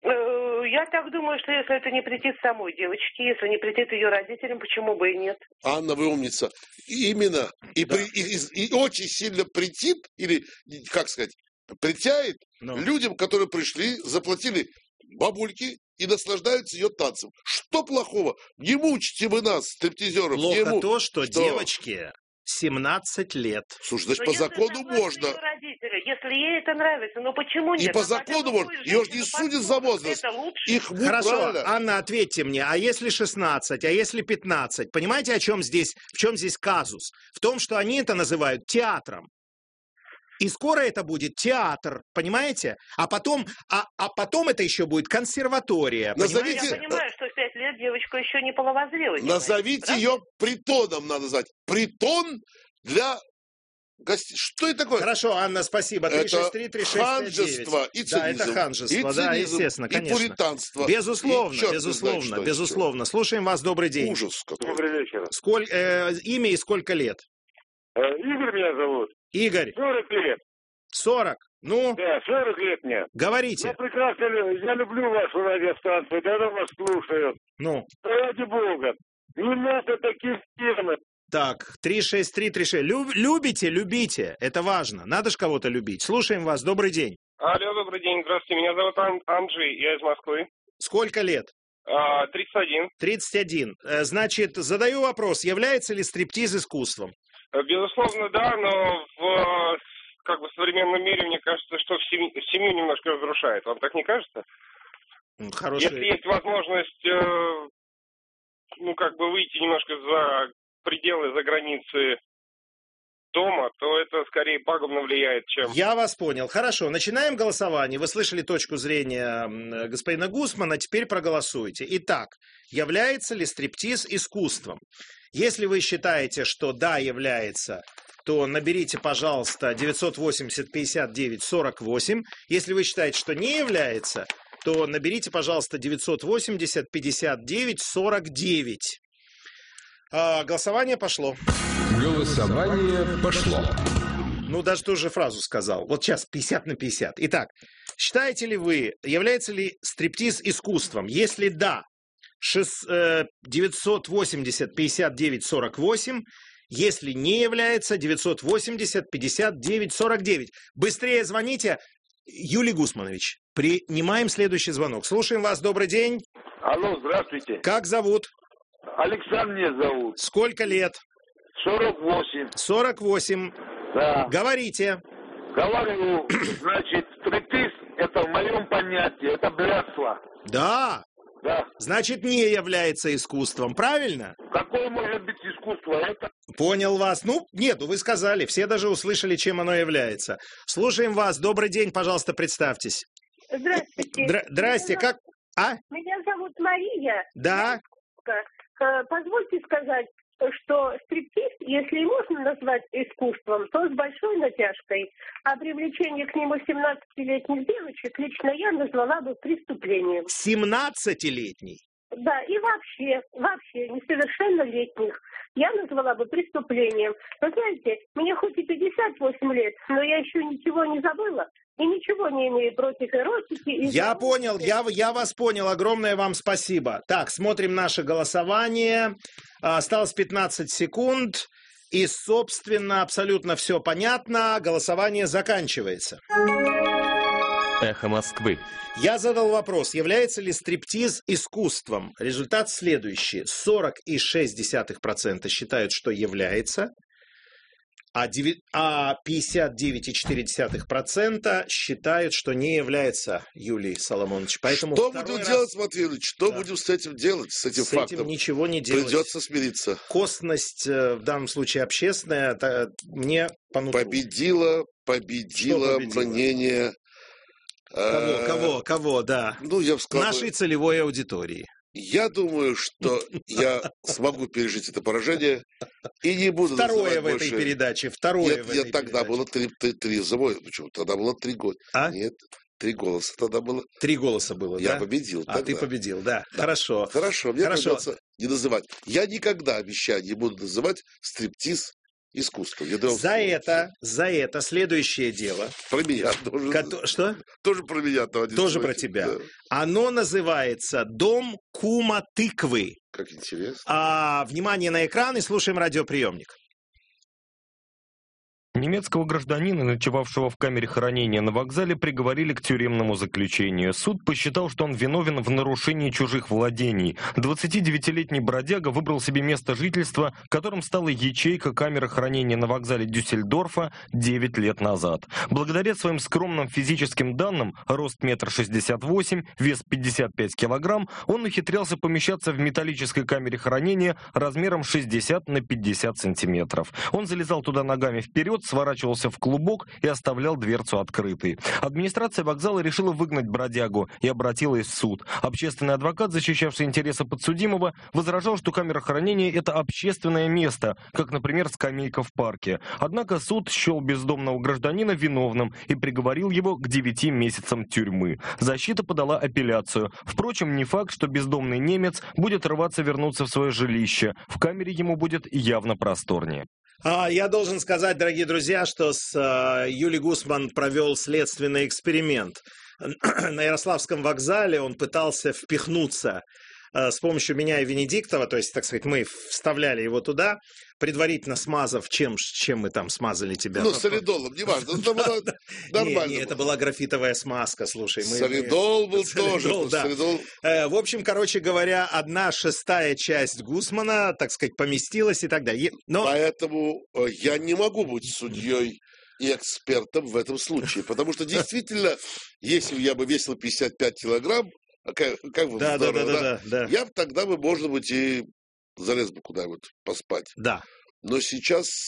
Я так думаю, что если это не претит самой девочке, если не претит ее родителям, почему бы и нет? Анна, вы умница. Именно. И, да. при, и, и, и очень сильно претит, или, как сказать, притяет Но. людям, которые пришли, заплатили бабульки и наслаждаются ее танцем. Что плохого? Не мучите вы нас, стриптизеров. Плохо не то, что, что девочке семнадцать лет. Слушай, значит, но по закону можно. Родители, если ей это нравится, но почему нет? И по закону можно. Ее же не судят за возраст. Их Хорошо, правильно. Анна, ответьте мне, а если шестнадцать, а если пятнадцать? Понимаете, о чем здесь, в чем здесь казус? В том, что они это называют театром. И скоро это будет театр, понимаете? А потом, а, а потом это еще будет консерватория. Назовите... Я понимаю, что в пять лет девочка еще не половозрела. Назовите правда? ее притоном, надо назвать. Притон для гостей. Что это такое? Хорошо, Анна, спасибо. три шесть три три шесть пять девять. Ханжество и цинизм. Да, это ханжество, и да, естественно, конечно. И пуританство. Безусловно, и безусловно, знает, безусловно. Еще. Слушаем вас, добрый день. Ужас какой. Добрый вечер. Сколь, э, имя и сколько лет? Э, Игорь меня зовут. Игорь. сорок лет. сорок? Ну? Да, сорок лет мне. Говорите. Я прекрасно, я люблю вашу радиостанцию, давно вас слушаю. Ну? Ради бога. Не надо таких темы. Так, три шесть три три шесть. Люб, любите, любите. Это важно. Надо же кого-то любить. Слушаем вас. Добрый день. Алло, добрый день. Здравствуйте. Меня зовут Ан- Анджей. Я из Москвы. Сколько лет? А, тридцать один. тридцать один. Значит, задаю вопрос. Является ли стриптиз искусством? Безусловно, да, но в как бы в современном мире, мне кажется, что в семью, семью немножко разрушает. Вам так не кажется? Хороший... Если есть возможность, э, ну, как бы выйти немножко за пределы, за границы дома, то это скорее пагубно влияет, чем... Я вас понял. Хорошо, начинаем голосование. Вы слышали точку зрения господина Гусмана, теперь проголосуйте. Итак, является ли стриптиз искусством? Если вы считаете, что да, является, то наберите, пожалуйста, девятьсот восемьдесят пятьдесят девять сорок восемь. Если вы считаете, что не является, то наберите, пожалуйста, девятьсот восемьдесят пятьдесят девять сорок девять. А, голосование пошло. Голосование пошло. Ну, даже ту же фразу сказал. Вот сейчас пятьдесят на пятьдесят. Итак, считаете ли вы, является ли стриптиз искусством? Если да, девятьсот восемьдесят пятьдесят девять сорок восемь. Если не является, девятьсот восемьдесят пятьдесят девять сорок девять. Быстрее звоните. Юлий Гусманович, принимаем следующий звонок. Слушаем вас. Добрый день. Алло, здравствуйте. Как зовут? Александр меня зовут. Сколько лет? сорок восемь. сорок восемь. Да. Говорите. Говорю, значит, стриптиз – это в моем понятии, это блядство. Да. Да. Значит, не является искусством, правильно? Какое может быть искусство? Это... Понял вас. Ну, нет, вы сказали, все даже услышали, чем оно является. Слушаем вас. Добрый день, пожалуйста, представьтесь. Здравствуйте. Дра- здрасте, меня как... А? Меня зовут Мария. Да. Я... Позвольте сказать, что стриптиз, если и можно назвать искусством, то с большой натяжкой. А привлечение к нему семнадцатилетних девочек лично я назвала бы преступлением. семнадцатилетний? Да, и вообще, вообще несовершеннолетних я назвала бы преступлением. Вы знаете, мне хоть и пятьдесят восемь лет, но я еще ничего не забыла. И ничего не имею против эротики. И я здоровья. понял, я, я вас понял. Огромное вам спасибо. Так, смотрим наше голосование. Осталось пятнадцать секунд. И, собственно, абсолютно все понятно. Голосование заканчивается. Эхо Москвы. Я задал вопрос, является ли стриптиз искусством? Результат следующий. сорок целых шесть десятых процента считают, что является. А пятьдесят девять целых четыре десятых процента считают, что не является, Юлий Соломонович. Поэтому что будем раз... делать, Матвей Ильич? Что да. будем с этим делать, с этим с фактом? Этим ничего не делать. Придется смириться. Косность, в данном случае общественная, это мне по нутру. Победила, победила мнение... Кого, кого, кого, да. Ну, я бы сказал, нашей целевой аудитории. Я думаю, что я смогу пережить это поражение и не буду Второе в больше... этой передаче. Второе Нет, в нет, этой тогда передаче. было три, три, три завоя. Почему? Тогда было три года. А? Нет, три голоса тогда было. Три голоса было, я да? победил А, тогда. ты победил, да. да. Хорошо. Хорошо, мне Хорошо. придется не называть. Я никогда, обещаю, не буду называть стриптиз искусством. Я за думаю, это, за это следующее дело. Про меня тоже. Кото... Что? Тоже про меня. Тоже про тебя. Да. Оно называется «Дом кума тыквы». Как интересно. А, внимание на экран и слушаем радиоприемник. Немецкого гражданина, ночевавшего в камере хранения на вокзале, приговорили к тюремному заключению. Суд посчитал, что он виновен в нарушении чужих владений. двадцатидевятилетний бродяга выбрал себе место жительства, которым стала ячейка камеры хранения на вокзале Дюссельдорфа девять лет назад. Благодаря своим скромным физическим данным, рост метр шестьдесят восемь, вес пятьдесят пять килограмм, он ухитрялся помещаться в металлической камере хранения размером шестьдесят на пятьдесят сантиметров. Он залезал туда ногами вперед, сворачивался в клубок и оставлял дверцу открытой. Администрация вокзала решила выгнать бродягу и обратилась в суд. Общественный адвокат, защищавший интересы подсудимого, возражал, что камера хранения – это общественное место, как, например, скамейка в парке. Однако суд счел бездомного гражданина виновным и приговорил его к девяти месяцам тюрьмы. Защита подала апелляцию. Впрочем, не факт, что бездомный немец будет рваться вернуться в свое жилище. В камере ему будет явно просторнее. Я должен сказать, дорогие друзья, что с Юлий Гусман провел следственный эксперимент. На Ярославском вокзале он пытался впихнуться с помощью меня и Венедиктова, то есть, так сказать, мы вставляли его туда, предварительно смазав, чем, чем мы там смазали тебя. Ну, солидолом, неважно, это было нормально. Не, это была графитовая смазка, слушай. Солидол был тоже. В общем, короче говоря, одна шестая часть Гусмана, так сказать, поместилась и так далее. Поэтому я не могу быть судьей и экспертом в этом случае, потому что действительно, если я бы весил пятьдесят пять килограмм, как, как бы да, здорово, да, да, да, да, я бы тогда бы, может быть, и залез бы куда-нибудь поспать. Да. Но сейчас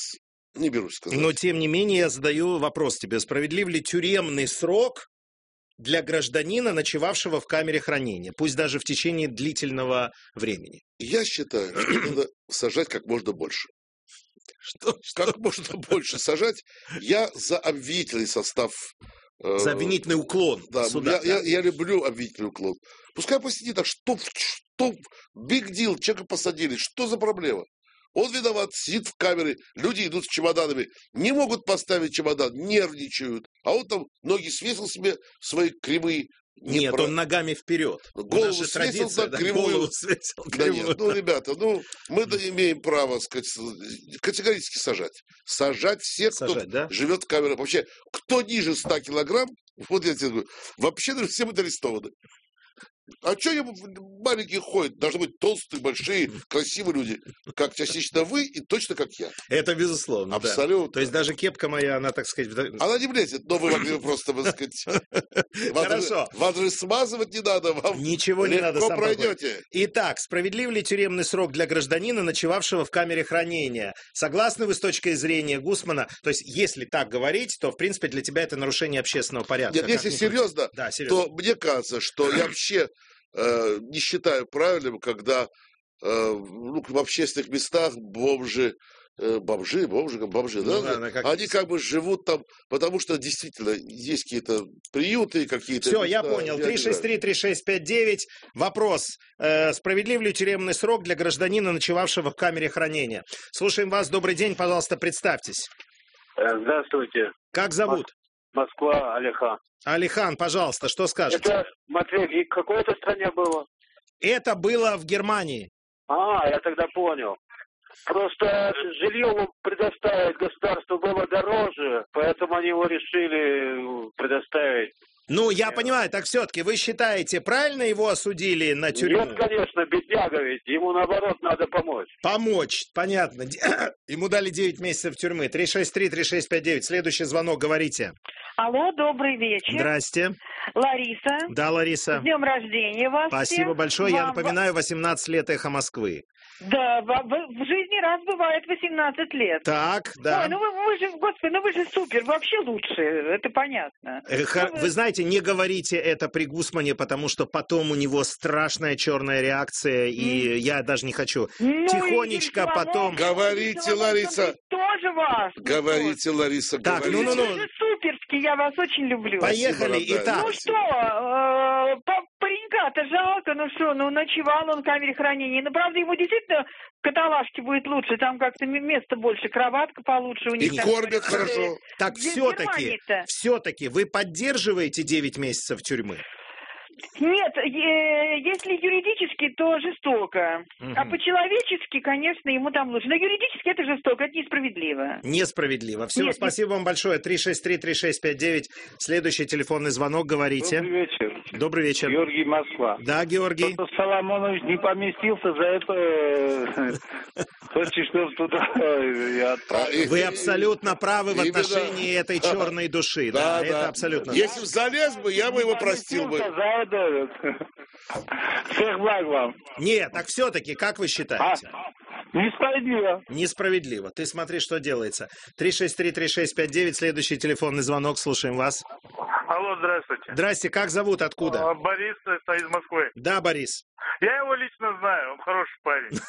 Не берусь сказать. Но, тем не менее, я задаю вопрос тебе. Справедлив ли тюремный срок для гражданина, ночевавшего в камере хранения, пусть даже в течение длительного времени? Я считаю, что надо сажать как можно больше. Что? Как можно больше сажать. Я за обвинительный состав. Э, за обвинительный уклон. Да, суда, я, да. Я, я люблю обвинительный уклон. Пускай посидит, а что, что big deal, человека посадили, что за проблема? Он виноват, сидит в камере, люди идут с чемоданами, не могут поставить чемодан, нервничают. А он там ноги свесил себе свои кривые. Нет, нет про... он ногами вперед. Голову свесил на да, кривую. Голову свесил да кривую. Нет, ну, ребята, ну, мы имеем право, сказать, категорически сажать. Сажать всех, сажать, кто да? живет в камере. Вообще, кто ниже ста килограмм, вот я тебе говорю, вообще даже все будут арестованы. А что ему маленькие ходят? Должны быть толстые, большие, красивые люди. Как частично вы и точно как я. Это безусловно, абсолютно. Да. То есть даже кепка моя, она, так сказать... Она не влезет, но вы могли просто, так сказать... Хорошо. Вас же смазывать не надо, вам ничего не надо, сам пройдете. Итак, справедлив ли тюремный срок для гражданина, ночевавшего в камере хранения? Согласны вы с точки зрения Гусмана? То есть, если так говорить, то, в принципе, для тебя это нарушение общественного порядка. Нет, если серьезно, да, серьезно, то мне кажется, что я вообще... не считаю правильным, когда э, ну, в общественных местах бомжи, э, бомжи, бомжи, бомжи, ну, да, да, как... они как бы живут там, потому что действительно есть какие-то приюты, какие-то... Все, места, я понял. три шесть три три шесть пять девять. Вопрос. Э, справедлив ли тюремный срок для гражданина, ночевавшего в камере хранения? Слушаем вас. Добрый день. Пожалуйста, представьтесь. Здравствуйте. Как зовут? Москва, Алихан. Алихан, пожалуйста, что скажете? Это, Матвей, и в какой это стране было? Это было в Германии. А, я тогда понял. Просто жилье ему предоставить государству было дороже, поэтому они его решили предоставить. Ну, я понимаю, так все-таки вы считаете, правильно его осудили на тюрьму? Нет, конечно, бедняга ведь, ему наоборот надо помочь. Помочь, понятно. Ему дали девять месяцев тюрьмы. три шесть три три шесть пять девять. Следующий звонок, говорите. Алло, добрый вечер. Здрасте. Лариса. Да, Лариса. С днем рождения вас. Спасибо всех. большое. Вам... Я напоминаю, восемнадцать лет «Эхо Москвы». Да, в жизни раз бывает восемнадцать лет. Так, да. Ой, ну вы, вы же, господи, ну вы же супер, вообще лучше, это понятно. Эх, ну, вы знаете, не говорите это при Гусмане, потому что потом у него страшная черная реакция, и mm. я даже не хочу. Ну, Тихонечко потом... Говорите, Лариса. Тоже вас. Говорите, Лариса, так, говорите. ну, ну, ну. Вы же суперский, я вас очень люблю. Поехали, Спасибо, итак. Ну что, э, паренька-то жалко, ну что, ну ночевал он в камере хранения. Ну, правда, ему действительно в каталажке будет лучше, там как-то место больше, кроватка получше. У них и там, кормят там, хорошо. Так все-таки, все-таки вы поддерживаете девять месяцев тюрьмы? Нет, если юридически, то жестоко. Угу. А по-человечески, конечно, ему там лучше. Но юридически это жестоко, это несправедливо. Несправедливо. Все, Нет, спасибо не... вам большое. три шесть три три шесть пять девять. Следующий телефонный звонок, говорите. Добрый вечер. Добрый вечер. Георгий, Москва. Да, Георгий. Просто Соломонович не поместился, за это... Хочешь, чтобы туда я отправил. Вы абсолютно правы в отношении этой черной души. Да, это абсолютно. Если бы залез бы, я бы его простил бы. Всех благ вам. Нет, так все-таки, как вы считаете? А, несправедливо. Несправедливо. Ты смотри, что делается. три шесть три три шесть пять девять, следующий телефонный звонок, слушаем вас. Алло, здравствуйте. Здрасте, как зовут, откуда? Борис, это из Москвы. Да, Борис. Я его лично знаю, он хороший парень.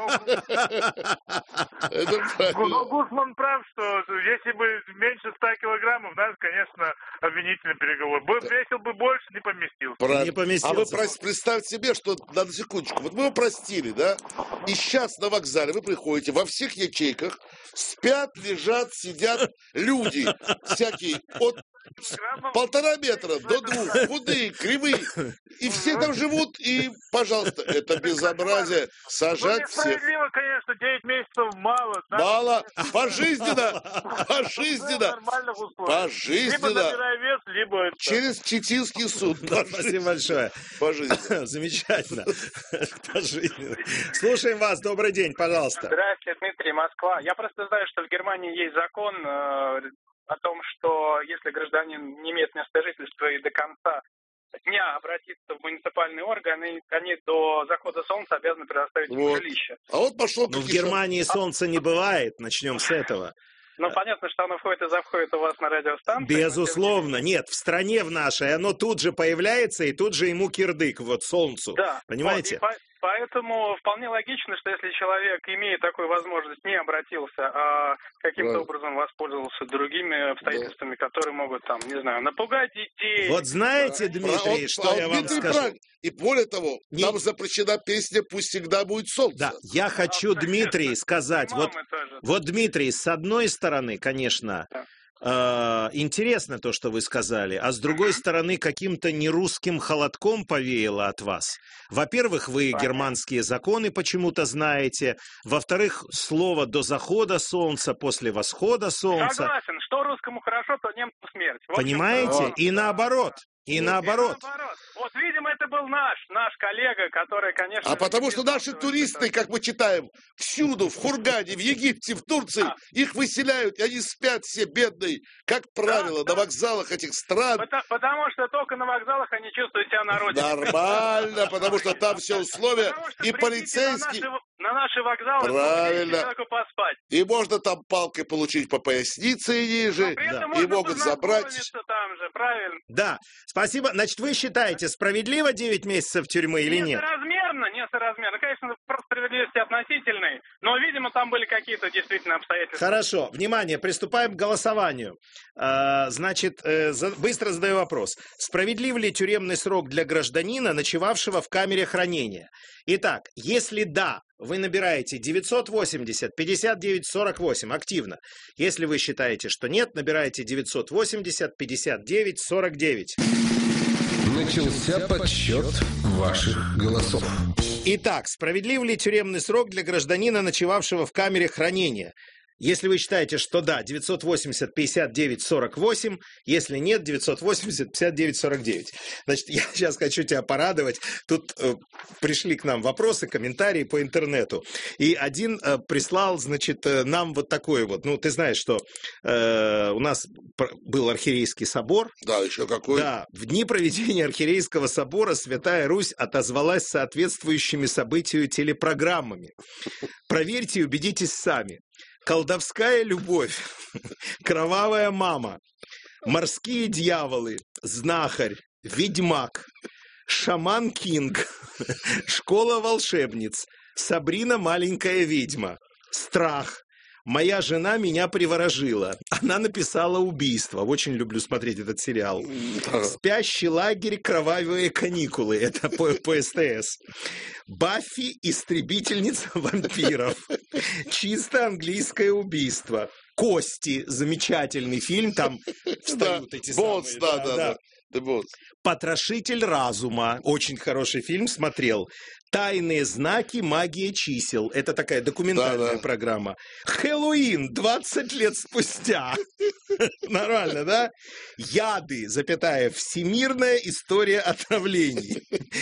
Но Гусман прав, что если бы меньше ста килограммов, нас, конечно, обвинительный переговор. Весил бы больше, не поместился. Не поместился. А вы представьте себе, что, надо секундочку, вот мы его простили, да? И сейчас на вокзале вы приходите, во всех ячейках спят, лежат, сидят люди всякие от полтора метра до двух, худые, кривые. И все там живут, и, пожалуйста, это безобразие. Сажать всех. Несправедливо, конечно, девять месяцев мало. Мало. Пожизненно. Пожизненно. Пожизненно. Либо забирай вес, либо... Через Читинский суд. Спасибо большое. Пожизненно. Замечательно. Пожизненно. Слушаем вас. Добрый день, пожалуйста. Здравствуйте, Дмитрий, Москва. Я просто знаю, что в Германии есть закон о том, что если гражданин не имеет места жительства и до конца дня обратиться в муниципальные органы, они до захода солнца обязаны предоставить ему вот. жилище. А вот пошел... Но в Германии солнца не бывает, начнем с этого. Ну, понятно, что оно входит и завходит у вас на радиостанции. Безусловно. Нет, в стране в нашей оно тут же появляется, и тут же ему кирдык, вот солнцу. Да. Понимаете? Вот, поэтому вполне логично, что если человек, имея такую возможность, не обратился, а каким-то да. образом воспользовался другими обстоятельствами, да. которые могут, там, не знаю, напугать детей. Вот знаете, Дмитрий, а, что а, я а, вам Дмитрий скажу? Прав. И более того, Не... там запрещена песня «Пусть всегда будет солнце». Да, я хочу, а, Дмитрий, сказать, вот, вот, Дмитрий, с одной стороны, конечно, да. э, интересно то, что вы сказали, а с другой стороны, каким-то нерусским холодком повеяло от вас. Во-первых, вы Понятно. германские законы почему-то знаете, во-вторых, слово «до захода солнца», «после восхода солнца». Согласен, что русскому хорошо, то немцу смерть. В общем, понимаете? вот. И наоборот. И вот. наоборот. И наоборот. Вот, видимо, это был наш, наш коллега, который, конечно... А потому что наши туристы, как мы читаем, всюду, в Хургаде, в Египте, в Турции, да. их выселяют, и они спят все бедные, как правило, да, на да. вокзалах этих стран. Потому, потому что только на вокзалах они чувствуют себя на родине. Нормально, потому что там все условия, и полицейские... На наши вокзалы, правильно. Человеку поспать. И можно там палкой получить по пояснице и ниже, да. и могут забрать. Там же, правильно. Да, спасибо. Значит, вы считаете, справедливо девять месяцев тюрьмы или нет? Несоразмерно, несоразмерно. Конечно, вопрос справедливости относительный, но, видимо, там были какие-то действительно обстоятельства. Хорошо, внимание, приступаем к голосованию. Значит, быстро задаю вопрос. Справедлив ли тюремный срок для гражданина, ночевавшего в камере хранения? Итак, если да, вы набираете девятьсот восемьдесят пятьдесят девять сорок восемь активно. Если вы считаете, что нет, набираете девятьсот восемьдесят пятьдесят девять сорок девять. Начался подсчет ваших голосов. Итак, справедлив ли тюремный срок для гражданина, ночевавшего в камере хранения? Если вы считаете, что да, девятьсот восемьдесят пятьдесят девять сорок восемь, если нет, девятьсот восемьдесят пятьдесят девять сорок девять. Значит, я сейчас хочу тебя порадовать. Тут э, пришли к нам вопросы, комментарии по интернету. И один э, прислал, значит, э, нам вот такой вот. Ну, ты знаешь, что э, у нас был Архиерейский собор. Да, еще какой. Да, в дни проведения Архиерейского собора Святая Русь отозвалась соответствующими событию телепрограммами. Проверьте и убедитесь сами. Колдовская любовь, кровавая мама, морские дьяволы, знахарь, ведьмак, шаман Кинг, школа волшебниц, Сабрина маленькая ведьма, страх. Моя жена меня приворожила. Она написала убийство. Очень люблю смотреть этот сериал. Спящий лагерь, кровавые каникулы. Это по, по СТС. Баффи, истребительница вампиров. Чисто английское убийство. Кости. Замечательный фильм. Там встают эти самые. Да, да, да. да. Потрошитель разума. Очень хороший фильм. Смотрел. Тайные знаки, магия чисел. Это такая документальная да, да. программа. Хэллоуин двадцать лет спустя. Нормально, да? Яды, запятая, всемирная история отравлений.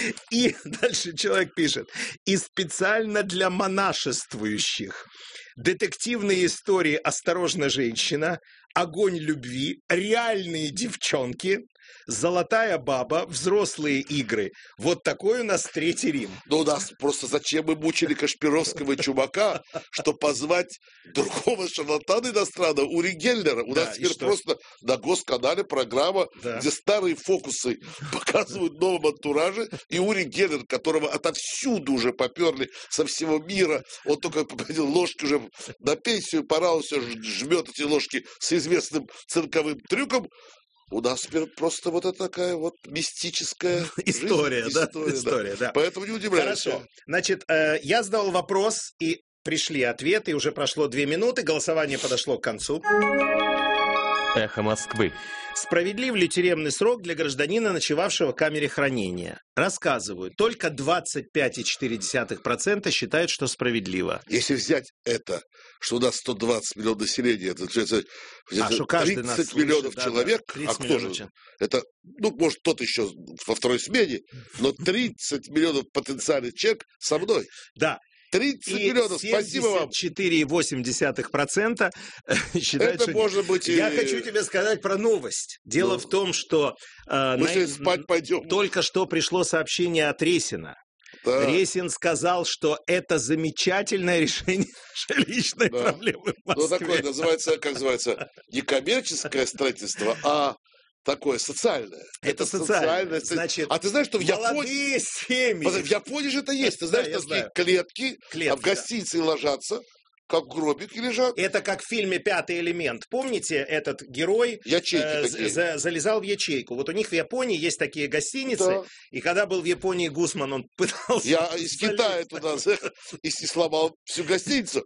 И дальше человек пишет. И специально для монашествующих. Детективные истории «Осторожно, женщина», «Огонь любви», «Реальные девчонки», «Золотая баба», «Взрослые игры». Вот такой у нас Третий Рим. Ну, у нас просто зачем мы мучили Кашпировского и Чумака, что позвать другого шарлатана иностранного, Ури Геллера. У да, нас теперь просто на Госканале программа, да. где старые фокусы показывают в новом антураже, и Ури Геллер, которого отовсюду уже поперли со всего мира, он только попросил ложки уже на пенсию, пора, он все жмет эти ложки с известным цирковым трюком. У нас теперь просто вот это такая вот мистическая история, жизнь, да? История, история, да. да. Поэтому не удивляйся. Хорошо. Значит, э, я задал вопрос, и пришли ответы, и уже прошло две минуты, голосование подошло к концу. Эхо Москвы. Справедлив ли тюремный срок для гражданина, ночевавшего в камере хранения? Рассказываю. Только двадцать пять целых четыре десятых процента считают, что справедливо. Если взять это, что у нас сто двадцать миллионов населения, это, это, а, это тридцать миллионов да, человек, да, а кто же? Это, ну, может, кто-то еще во второй смене, но тридцать миллионов потенциальных человек со мной. Да. тридцать миллионов, спасибо вам. четыре целых восемь десятых процента считают, это что... может быть и... Я хочу тебе сказать про новость. Дело ну, в том, что... Э, мы на... спать пойдем. Только что пришло сообщение от Ресина. Да. Ресин сказал, что это замечательное решение жилищной да. проблемы в Москве. Ну, такое называется, как называется, не коммерческое строительство, а такое социальное. Это, это социальное. Значит, а ты знаешь, что в Японии... семьи. В Японии же это есть. Ты знаешь, да, что такие клетки, клетки а в гостинице да. ложатся, как гробики лежат. Это как в фильме «Пятый элемент». Помните, этот герой э, за, залезал в ячейку. Вот у них в Японии есть такие гостиницы, да. и когда был в Японии Гусман, он пытался... Я из Китая туда и сломал всю гостиницу.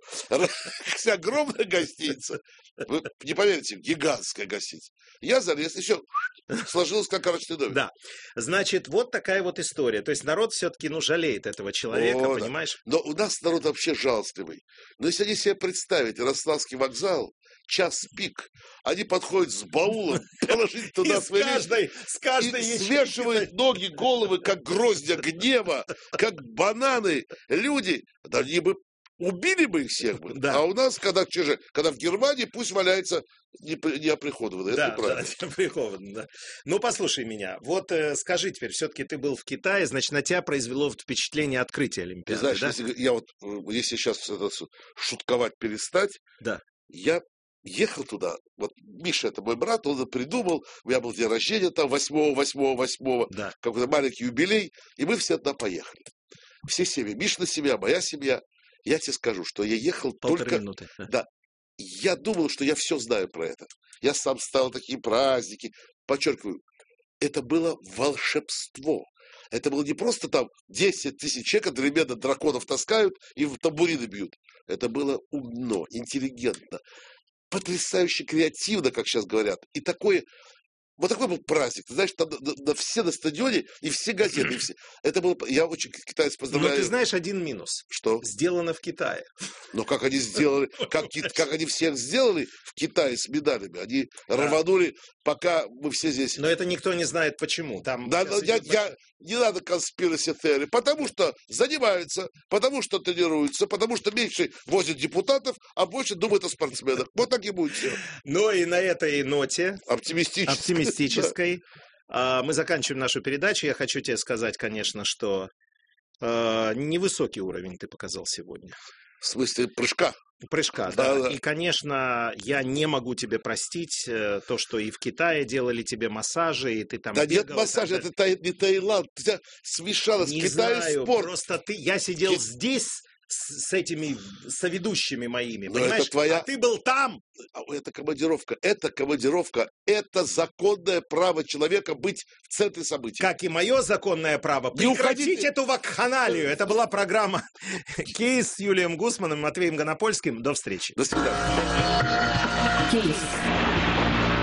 Вся огромная гостиница. Вы не поверите, гигантская гостиница. Я залез, и все, сложилось как карточный домик. Да. Значит, вот такая вот история. То есть народ все-таки, ну, жалеет этого человека, О, понимаешь? Да. Но у нас народ вообще жалостливый. Но если они себе представить, Ярославский вокзал, час пик, они подходят с баулом, положить туда свои вещи, с каждой и свешивают ноги, головы, как гроздья гнева, как бананы. Люди, да они бы убили бы их всех бы. Да. А у нас, когда, же, когда в Германии, пусть валяется неоприходованно. Да, да, неоприходованно, да. Ну, послушай меня. Вот э, скажи теперь, все-таки ты был в Китае, значит, на тебя произвело впечатление открытия Олимпиады, знаешь, да? если, я вот, если сейчас это, шутковать перестать, да. я ехал туда. Вот Миша, это мой брат, он это придумал. У меня был день рождения там восьмого, восьмого, восьмого. Да. Какой-то маленький юбилей. И мы все туда поехали. Все семьи. Мишина семья, моя семья. Я тебе скажу, что я ехал Полторы только... минуты. Да. да. Я думал, что я все знаю про это. Я сам ставил такие праздники. Подчеркиваю, это было волшебство. Это было не просто там десять тысяч человек одновременно драконов таскают и в тамбурины бьют. Это было умно, интеллигентно, потрясающе креативно, как сейчас говорят. И такое... Вот такой был праздник. Ты знаешь, там на, на, все на стадионе и все газеты. И все. Это было... Я очень китайцев поздравляю. Но ты знаешь один минус. Что? Сделано в Китае. Но как они сделали, как, как они всех сделали в Китае с медалями. Они да. рванули, пока мы все здесь... Но это никто не знает почему. Там да, я, я, не надо конспираси теории. Потому что занимаются, потому что тренируются, потому что меньше возят депутатов, а больше думают о спортсменах. Вот так и будет все. Ну и на этой ноте... Оптимистической. Оптимистической. Да. Мы заканчиваем нашу передачу. Я хочу тебе сказать, конечно, что э, невысокий уровень ты показал сегодня. В смысле прыжка? Прыжка, да. да. И, конечно, я не могу тебе простить э, то, что и в Китае делали тебе массажи, и ты там Да бегал, нет массажа, это та, не Таиланд. Ты смешалась не Китай знаю, и спорт. Просто ты, я сидел Ки... здесь с, с этими соведущими моими, но понимаешь? Это твоя... А ты был там. Это командировка, это командировка, это законное право человека быть в центре событий. Как и мое законное право не прекратить уходите. эту вакханалию. Это была программа «Кейс» с Юлием Гусманом и Матвеем Гонопольским. До встречи. До свидания. Кейс.